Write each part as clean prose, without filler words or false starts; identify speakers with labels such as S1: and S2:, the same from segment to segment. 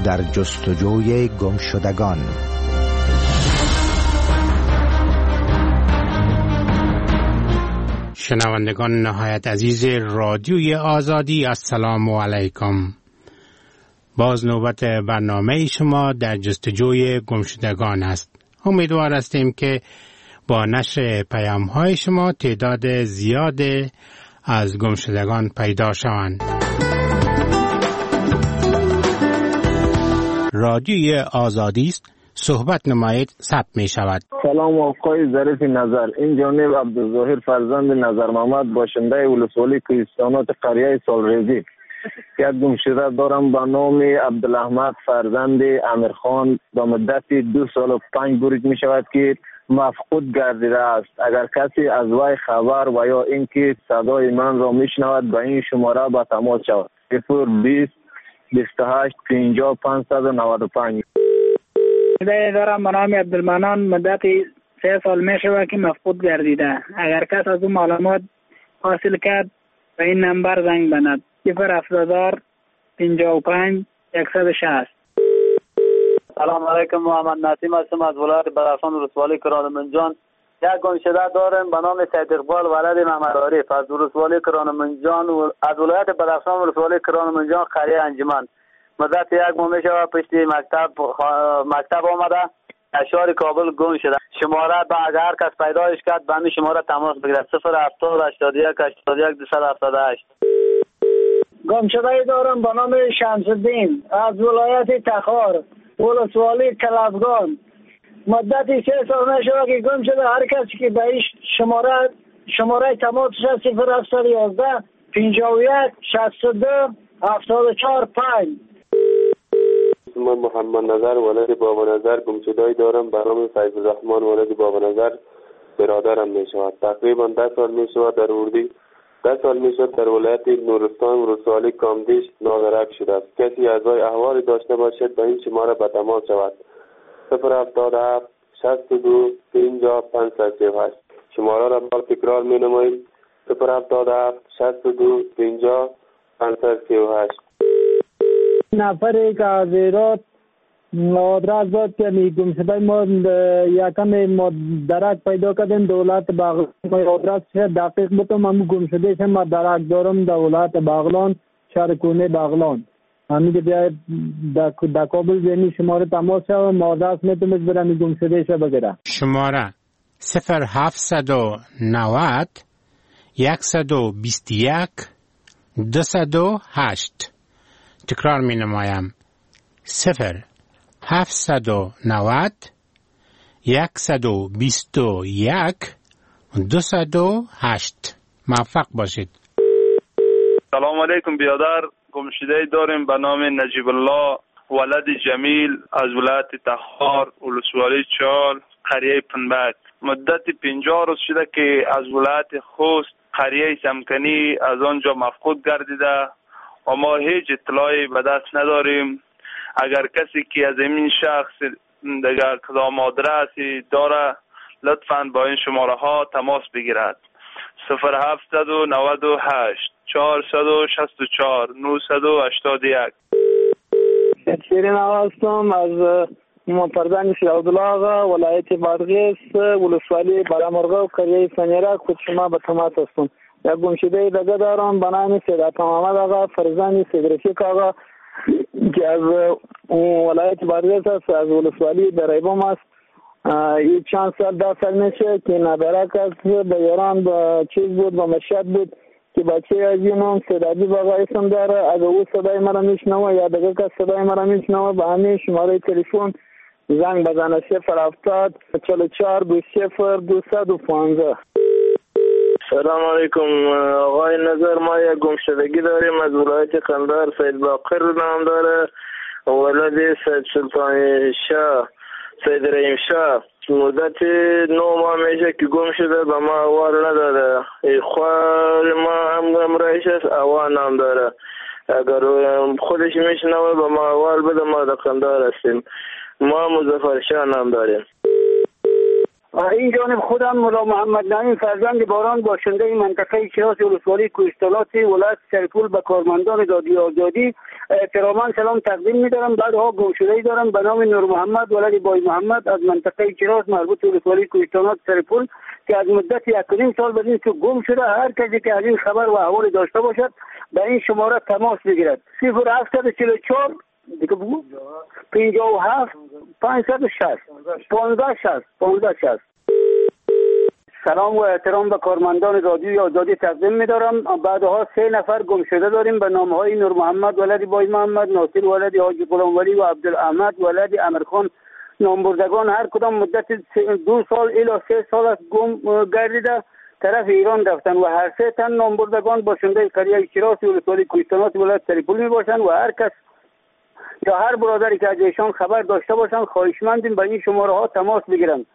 S1: در جستجوی گمشدگان.
S2: شنوندگان نهایت عزیز رادیوی آزادی، السلام علیکم. باز نوبت برنامه شما در جستجوی گمشدگان است. امیدوار هستیم که با نشر پیام‌های شما تعداد زیاد از گمشدگان پیدا شوند. رادیوی آزادی است، صحبت نمایید ثبت می شود.
S3: سلام آقای ظریف نظر، این جانب عبدالظاهر فرزند نظر محمد، باشنده ولسوالی کوهستانات قریه سالریزی. یک گمشده دارم به نام عبدالاحمد فرزند امیرخان، به مدت 2 سال و 5 روز می شود که مفقود گردیده است. اگر کسی از وی خبر و یا اینکه صدای من را میشنود به این شماره به تماس شود. 020 28 50 595.
S4: دارم به نام عبدالمنان، مدت 3 سال می شود که مفقود گردیده. اگر کس از اون معلومات حاصل کرد به این نمبر زنگ بزند. 070 55 160.
S5: سلام علیکم، محمد نسیم هستم از ولایت بدخشان ولسوالی کرانمنجان. یک گمشده دارم به نام سید اقبال ولد محمد عارف از ولسوالی کرانمنجان، از ولایت بدخشان ولسوالی کرانمنجان قریه انجمن. مدت 1 ماه میشود پشت مکتب آمده اشار کابل گم شده. شماره به اگر کس پیدایش کرد به همین شماره تماس بگیرد. 070 81 81 278.
S4: گمشده دارم به نام شمس الدین از ولایت تخار ولسوالی کلفگان. مدت 3 سال میشود که گم شده. هر کسی که به این شماره تماس 011 51 62 74 5.
S6: من محمد نظر ولد بابا نظر گمشده‌ای دارم به نام فیض الرحمن ولد بابا نظر، برادرم می شود. تقریبا 10 سال می شود در اردی 10 سال می شود در ولایت نورستان ولسوالی کامدیش نادرک شده است. کسی از وی احوالی داشته باشد به این شماره به تماس شود. 077 62 50 538. شماره را بار تکرار می نمایید. 077 62 50 538.
S4: نفری که از ایراد آدرس داد که میگم شده ما یکم ما درک پیدا کردیم دولت بغلان. آدرس دقیق بودم همون گم شده شم. ما درک دارم دولت بغلان شهرکونه بغلان. همین که بیاید در کابل بینی شماره تماس شد و ما آدرس میتونید برم گم شده شد بگیرم.
S2: شماره 0790 121 208. تکرار می نمایم. 0790 121 208. موفق باشید.
S7: سلام علیکم بیادر. گمشده داریم به نام نجیب الله ولد جمیل از ولایت تخار ولسوالی چال قریه پنبک. مدت 50 روز شده که از ولایت خوست قریه سمکنی از آنجا مفقود گردیده و ما هیچ اطلاعی به دست نداریم. اگر کسی که از این شخص دیگر کدام آدرسی داره لطفاً با این شماره ها تماس بگیرد. 0798 464 981.
S5: شیرین هستم از فرزند شیخ عبدالله آقا ولایت بادغیس ولسوالی بالامرغه و قریه سنیرک. خود شما به تماس هستم. یک گمشده دیگه دارم به نام سید محمد آقا فرزند سید رفیق آقا که از ولایت بادغیس است، از ولسوالی دریبام است. این چند سال 10 سال میشه که ندارک است. به ایران به چیز بود به مشهد بود که بچه از اینم سید آقا اسم داره. اگر او صدای مرا میشنوه یا دیگه کس صدای مرا میشنوه به همین شماره تلفن زنگ بزنه. 070 44 20 215.
S3: سلام علیکم آقای نظر، ما یک گمشدگی داریم از ولایت قندهار. سید باقر نام داره، ولد سید سلطان شاه سید رحیم شاه. مدت 9 ماه میشه که گم شده، به ما احوال نداده. خوار ما هم رئیس است، اوا نام داره. اگر خودش میشنوه به ما احوال بده. ما در قندهار هستیم. ما مظفر شاه نام داریم.
S8: این جانب خودم مولا محمد نعیم فرزند باران باشنده منطقه شیراز ولسوالی کوهستانات ولایت سرپول به کارمندان رادیو آزادی احتراما سلام تقدیم می‌دارم. بعدها گمشده‌ای دارم به نام نور محمد ولد بای محمد از منطقه شیراز مربوط به ولسوالی کوهستانات سرپول که از مدت 1.5 سال بدین که گم شده. هر کسی که از این خبر و احوال داشته باشد به این شماره تماس بگیرد. 0744 دیگه بگو 57 560 1560. سلام و احترام به کارمندان رادیوی آزادی تقدیم می‌دارم. بعدها 3 نفر گم شده داریم به نام‌های نور محمد ولد بای محمد، ناصر ولد حاجی غلامولی و عبدالاحمد ولد امرخان نامبردگان. هر کدام مدت 2 سال الی 3 سال است گم گردیده طرف ایران رفتن و هر 3 تن نامبردگان باشنده قریه شیراز ولسوالی کوهستانات ولایت سرپول میباشند و هر کس یا هر برادری که از ایشان خبر داشته باشند خواهشمندیم به این شماره ها تماس بگیرند.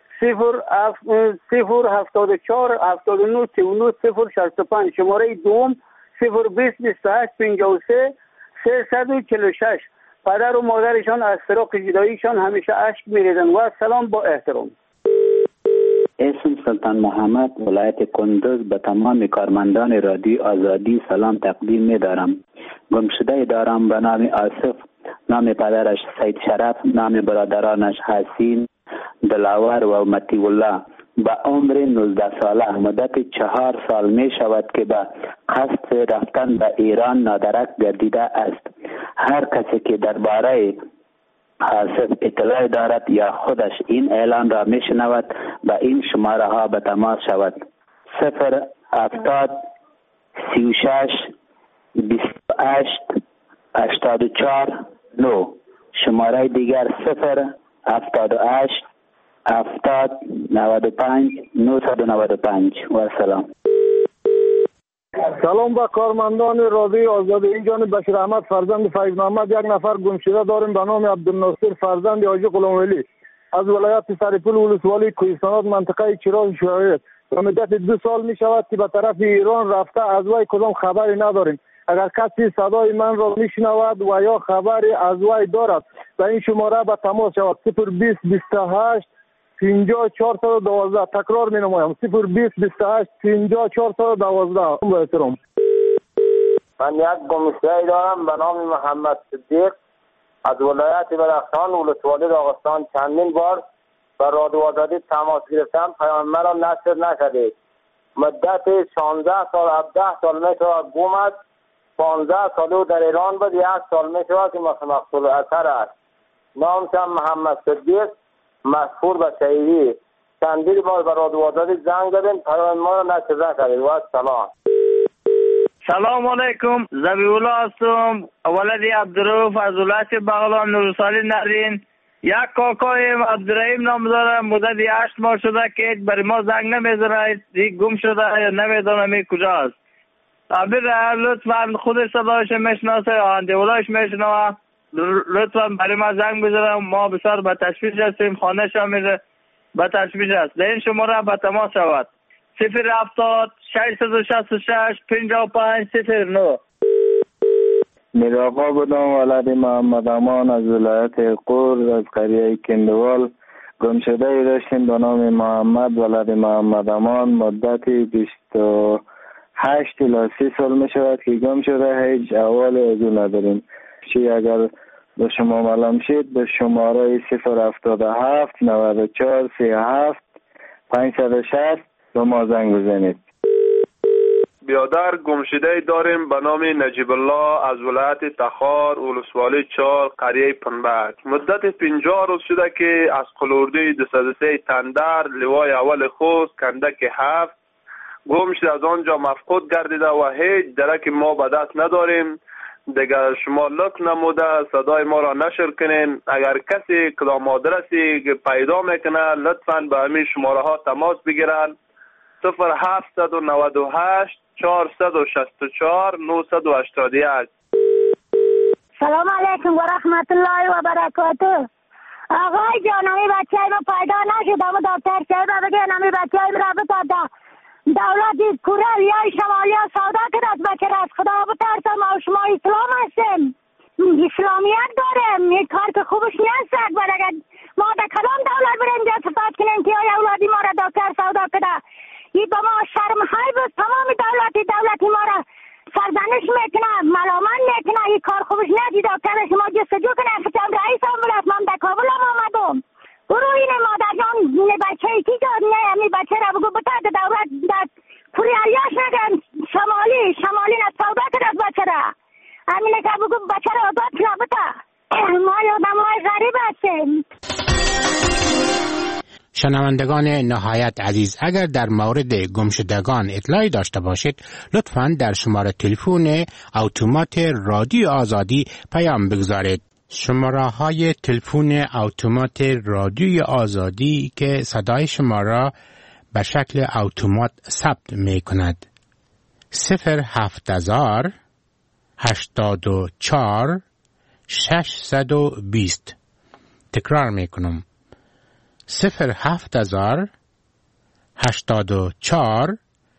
S8: 074 79 39 065 شماره دوم 020 28 53 346. پدر و مادرشان از فراق جداییشان همیشه اشک میریزند و سلام با احترام.
S9: اسم سلطان محمد ولایت کندوز به تمام کارمندان رادیو آزادی سلام تقدیم می‌دارم. گمشده دارم به نام آصف، نام پدرش سید شرف، نام برادرانش حسین، دلاور و متی الله. به عمر 19 ساله مدت 4 سال می شود که به قصد رفتن به ایران نادرک گردیده است. هر کسی که درباره آصف اطلاع دارد یا خودش این اعلان را می شنود به این شماره ها به تماس شود. 070 36 28 84 9. شماره دیگر 078 70 95 995 و سلام.
S4: سلام به کارمندان رادیو آزادی. این جانب بشیر احمد فرزند فیض محمد. 1 نفر گمشده داریم به نام عبدالناصر فرزند حاجی غلامولی از ولایت سرپول ولسوالی کوهستانات منطقه شیراز شهید. و مدت 2 سال می شود که به طرف ایران رفته. از وی کدام خبری نداریم. اگر کسی صدای من را میشنود و یا خبری از وی دارد به این شماره به تماس شود. 020 28 50 412. تکرار می نمایم 020 28 50 412. با احترام.
S3: من یک گمشده دارم به نام محمد صدیق از ولایت بدخشان ولسوالی داغستان. چندین بار به رادیو آزادی تماس گرفتم، پیام مرا نشر نشده. مدت 16 سال 17 سال می شود گم است. 15 سالو در ایران بود. 1 سال می شود که مقصود اثر است. نامشم محمد صدیق مشهور به شهیدی. چندین بار به رادیو آزادی زنگ زدیم، پیام ما را نشر نشده. و سلام.
S7: سلام علیکم. زبیولا هستم ولد عبدالرؤوف از ولایت بغلان نورسالی نرین. یک کاکایم عبدالرحیم نام دارم. مدت 8 ماه شده که برای ما زنگ نمیزنه. گم شده یا نمیدونم کجاست. ابر لطفا خود صدایش میشناسه آهنده ولایش میشنوه. لطفا برای ما زنگ بزنم. ما بسیار به تشویش هستیم. خانه شامیره به تشویش است. در این شماره به تماس شود 070 666 55 09.
S3: میراقا بودم ولد محمد امان از ولایت قور از قریه کندوال. گمشده ای داشتیم به نام محمد ولد محمد امان. مدتی 28 الی 30 سال می شود که گم شده. هیچ احوال از او نداریم. اگر به شما معلوم شد به شماره 077 94 37 560 به ما زنگ بزنید.
S7: بیادر گمشده داریم به نام نجیب الله از ولایت تخار ولسوالی چال قریه پنبک. مدت 50 روز شده که از قلوردی 203 تندر لوای اول خوست کندک 7 گم شده. از آنجا مفقود گردیده و هیچ درک ما به دست نداریم. دیگر شما لطف نموده صدای ما را نشر کنین. اگر کسی کدام آدرسی پیدا میکنه لطفاً به همین شماره ها تماس بگیرن. 0798 464 981.
S10: سلام علیکم و رحمت الله و برکاته. آقای جان همی بچه های ما پیدا نشد. اما دکتر صاحب بگین همی بچه های را بتاده دولت کره یا شمالی ها سودا کرد بچه را از خدا بترسم. ما شما اسلام هستیم، اسلامیت داریم. یک کار که خوبش نیست. اگر ما در کلام دولت بریم جا صفت کنیم که ای اولاد میکنه، ملامت میکنه، این کار خوبش ندید. دکتر شما جستجو کنه. فتم رئیس هم بلد، من در کابل هم آمدم. برو این مادر جان بچه ای کی داد؟ نه همی بچه را بگو بتا دولت در پوری عیاش نگن شمالی نتفاوده کرد بچه را. همینه که بگو بچه را آداد کرد بتا. ما یادم های غریب هستیم.
S2: شنوندگان نهایت عزیز، اگر در مورد گمشدگان اطلاعی داشته باشید لطفاً در شماره تلفن اتومات رادیو آزادی پیام بگذارید. شماره های تلفن اتومات رادیو آزادی که صدای شما را به شکل اتومات ثبت می کند 07000 84 620. تکرار می کنم 07000 84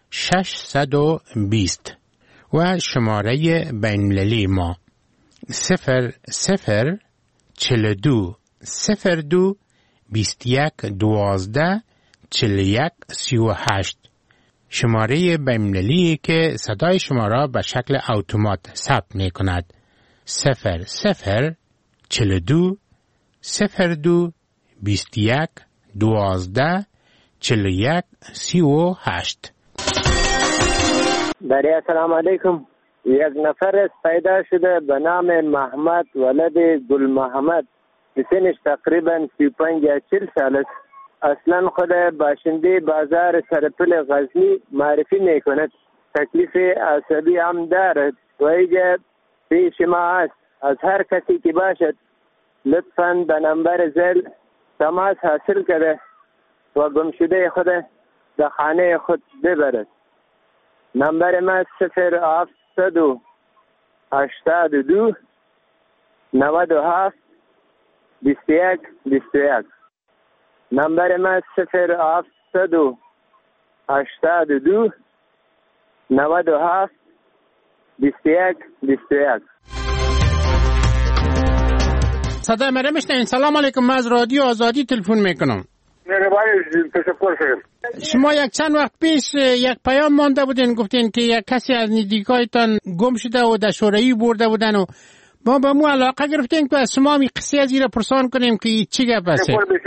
S2: 620 و شماره بین‌المللی ما 0042 02 21 12 41 38. شماره بین‌المللی که صدای شما را به شکل اتومات ثبت می کند 0042 02 21 12 41 38.
S3: بله سلام علیکم. یک نفر پیدا شده به نام محمد ولد گل محمد، سنش تقریبا 35 یا 40 سال است. اصلا خود باشنده بازار سرپل غزنی معرفی می کند. تکلیف عصبی هم دارد و اینجا پیش ما است. از هر کسی که باشد لطفاً به نمبر زل تماس حاصل کرده و گمشده خود در خانه خود ببرد. نمبر ما 082 97 21 21. نمبر ما 082 97 21 21.
S2: صدای مریم میشنوین؟ سلام علیکم، من از رادیو آزادی تلفن میکنم.
S11: تشکر شد.
S2: شما یک چند وقت پیش یک پیام مانده بودین، گفتین که یک کسی از نزدیکایتان گم شده و در شوروی برده بودن و ما به مو علاقه گرفتیم که از شما می قصه از این را پرسان کنیم که چی گپ است.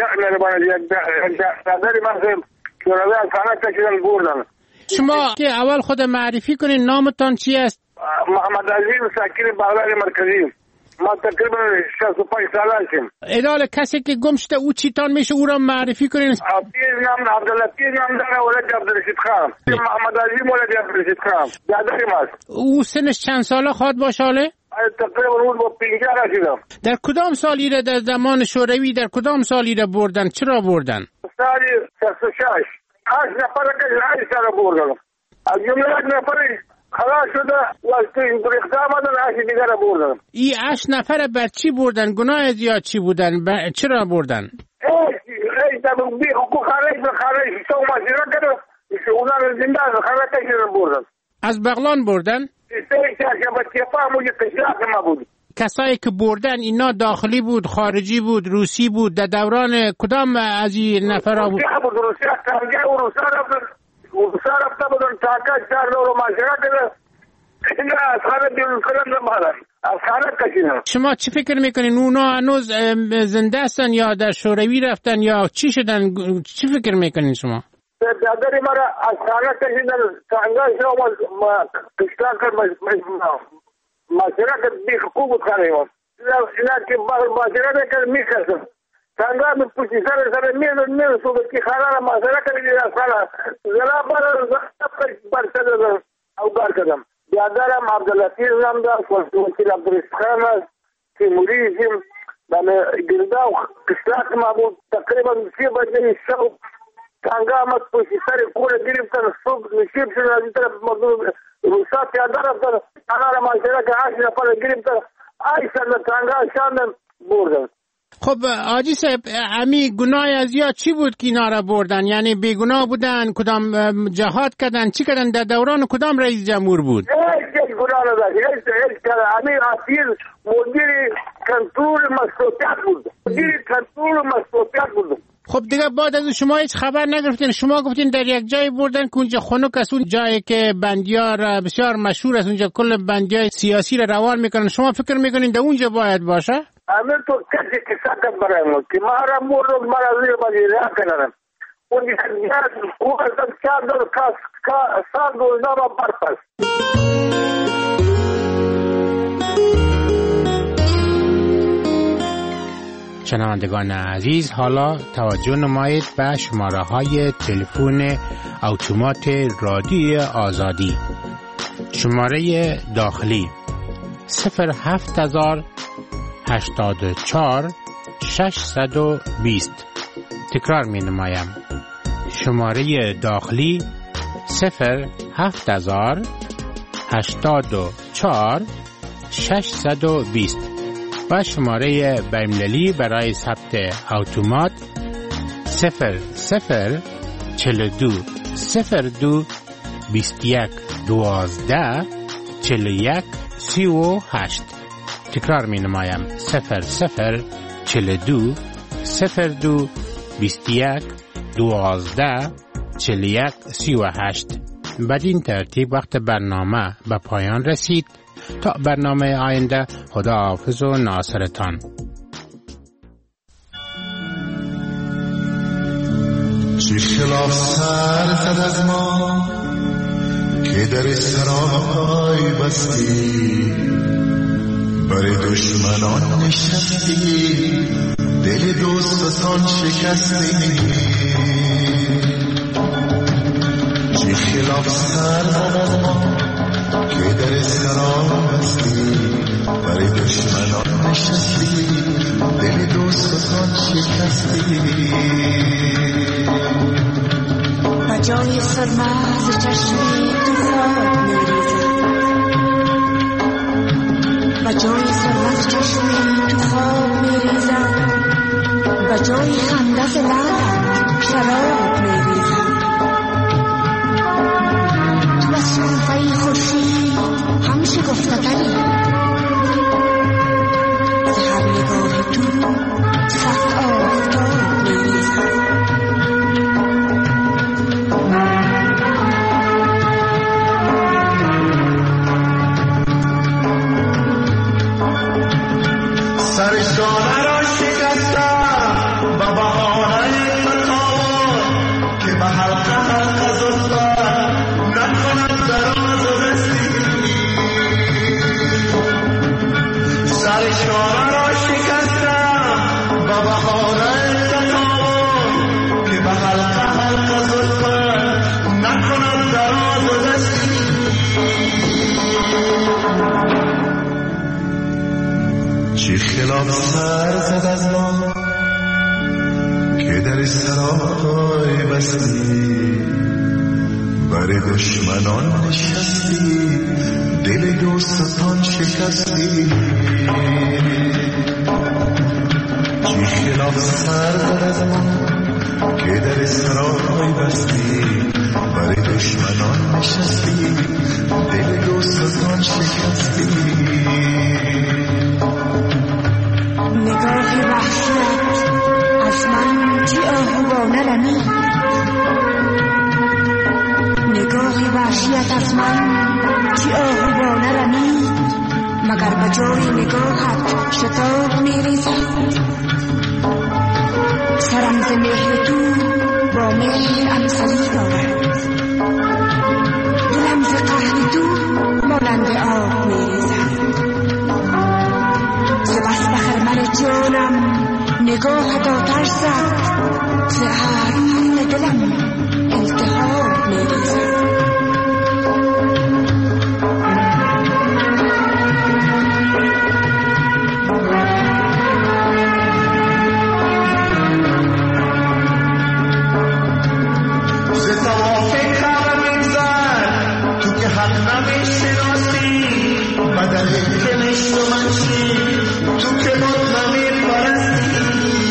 S2: شما که اول خود معرفی کنین، نامتان چی است؟
S11: محمد عزیز ساکن بغداد مرکزی. ما تقریبا 65 سال هستیم.
S2: ادال کسی که گم شده او چیتان میشه، او را معرفی کنین.
S11: نام عبداللطیف نام داره، ولد عبدالرشید خان. محمد عزیز ولد عبدالرشید خان. دادری ماست.
S2: او سنش چند ساله خواد باشه حاله؟
S11: تقریبا اون با 50 رسیدم.
S2: در کدام سالی را در زمان شوروی در کدام سالی را بردن؟ چرا بردن؟
S11: سالی 66. 8 نفر که 8 سال بردن. از جمله یک نفری خلاص شده و این برخت آمدن 8 دیگر را بردن.
S2: این 8 نفر بر چی بردن؟ گناه زیاد چی بودن؟ چرا بردن؟
S11: ای بی حقوق خارج سو ماشینا کرده اونا رو زنده خارج کشیدن بردن.
S2: از بغلان بردن؟ کسایی که بردن اینا داخلی بود، خارجی بود، روسی بود؟ در دوران کدام از این نفرها بود؟
S11: روسی رفته بودن تاکا 4 دور ماشینا کرده اینا از خانه بیرون کردن مالن از خانه کشیدن.
S2: شما چی فکر میکنین؟ اونا هنوز زنده هستن یا در شوروی رفتن یا چی شدن؟ چی فکر میکنین شما؟
S11: دادری مرا از خانه کشیدن تانگا شما کشتان کرد ماشینا کرد بی حقوق بود خانه ایمان اینا که ماشینا کرد میکردن تانگا می پوچی سر میرن صبح کی خانه را ماشینا کردن از خانه زلا برسده او بار کردم. بیادرم عبداللطیف نام دار، وکیل عبدالرشید خان است، تیموریزم بله گرده و قشلاق ما بود. تقریبا 3 بجه شب تانگا آمد پشت سر کوره گرفتن، صبح نشیب شدن از این طرف روسا پیاده رفتن، آنها را ماشینا که 8 نفر گرفتن ایستن تانگا شاندن بردن.
S2: خب حاجی صاحب، امی گناه از یا چی بود که اینا را بردن؟ یعنی بیگناه بودن؟ کدام جهاد کردن؟ چی کردن؟ در دوران کدام رئیس جمهور بود؟
S11: هیچ گناه نداشت. امی مدیر کنترل مصروفیات بود.
S2: خب دیگه بعد از شما هیچ خبر نگرفتین. شما گفتین در یک جای بردن که اونجا خنک است، اون جایی که بندیار بسیار مشهور است، اونجا کل بندیای سیاسی را روان میکنن. شما فکر میکنین در اونجا باید باشه؟
S11: امیر تو کسی که ساکت برای ما که ما را مورد مرا زیر بازیران کنن اون دیگر او از چادر سال روزنامه برپس.
S2: شنوندگان عزیز، حالا توجه نمایید به شماره های تلفن اتومات رادیوی آزادی. شماره داخلی 07084 620. تکرار می نمایم. شماره داخلی 07084 620 و شماره بین‌المللی برای ثبت اتومات 0042 02 21 12 41 38. تکرار می نمایم 0042 02 21 12 41 38. بدین ترتیب وقت برنامه به پایان رسید. تا برنامه آینده، خداحافظ و ناصرتان.
S12: چه خلاف سر زد از ما که در سرای بستی، برای دشمنان نشستی، دل دوستان شکستی. چه خلاف سر زد از ما که در سرا بستی، برای دشمنان نشستی، دل دوستان شکستی.
S13: و جای سرماز چشمی تو خواب میریزد، و جای سرماز چشمی تو خواب میریزد، و جای خندت لب شراب میریزد. تو از شنفه خورشید همشه گفتگری، از هر نگاه تو صد آفتاب میریزد.
S12: سرشانه را شکستم و بهانه تکاور که به حلقه زلفت نکند دراز و رستی. سرشانه را شکستم و بهانه تکاور که به حلقه زلفت نکند دراز و رستی. چه خلاف سر زد از ما که در سرای بستی، برای دشمنان نشستی، دل دوستان شکستی. چه خلاف سر زد از ما که در سرای بستی، برای دشمنان نشستی، دل دوستان شکستی.
S13: نگاه وحشت از من چی آهوانه رمید، نگاه وحشت از من چی آهوانه رمید، مگر به جای نگاهت شتاب میریزد. سرم ز مهر تو با مهر امسلی دارد، دلم ز قهر تو مانند آب میریزد. ز بس به خرمن جانم نگاهت آتش زد، ز ارمان دلم التهاب میریزد.
S12: ز توافق کعبه می‌گذر تو که حق نمی‌شناسی، بدل که نشت و منشی تو که بود نمی‌پرستی.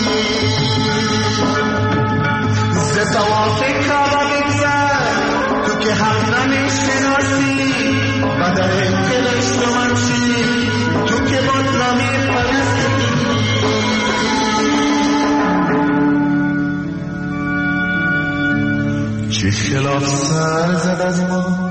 S12: ز توافق کعبه می‌گذر تو که حق نمی‌شناسی، بدل که نشت و منشی تو که بود نمی‌پرستی. کلاس سر زد از ما